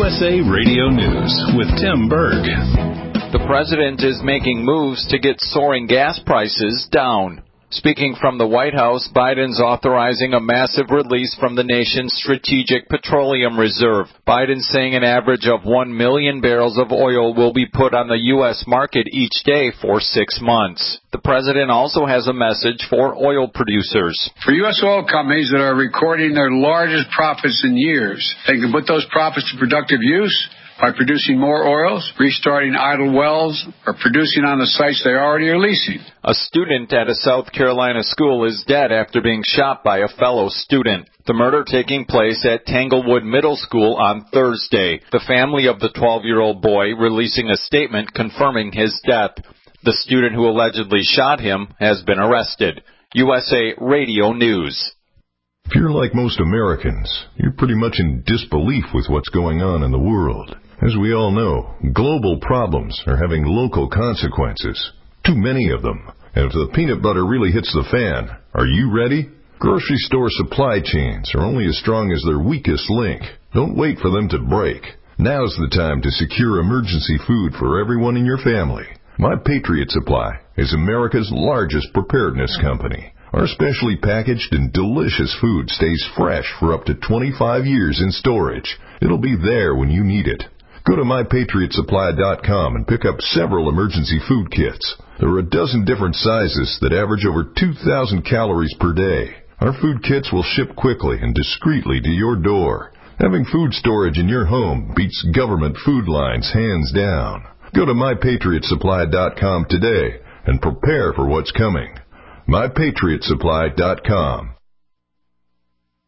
USA Radio News with Tim Berg. The president is making moves to get soaring gas prices down. Speaking from the White House, Biden's authorizing a massive release from the nation's strategic petroleum reserve. Biden's saying an average of 1 million barrels of oil will be put on the U.S. market each day for 6 months. The president also has a message for oil producers. For U.S. oil companies that are recording their largest profits in years, they can put those profits to productive use by producing more oils, restarting idle wells, or producing on the sites they already are leasing. A student at a South Carolina school is dead after being shot by a fellow student. The murder taking place at Tanglewood Middle School on Thursday. The family of the 12-year-old boy releasing a statement confirming his death. The student who allegedly shot him has been arrested. USA Radio News. If you're like most Americans, you're pretty much in disbelief with what's going on in the world. As we all know, global problems are having local consequences. Too many of them. And if the peanut butter really hits the fan, are you ready? Grocery store supply chains are only as strong as their weakest link. Don't wait for them to break. Now's the time to secure emergency food for everyone in your family. My Patriot Supply is America's largest preparedness company. Our specially packaged and delicious food stays fresh for up to 25 years in storage. It'll be there when you need it. Go to MyPatriotSupply.com and pick up several emergency food kits. There are a dozen different sizes that average over 2,000 calories per day. Our food kits will ship quickly and discreetly to your door. Having food storage in your home beats government food lines hands down. Go to MyPatriotSupply.com today and prepare for what's coming. MyPatriotSupply.com.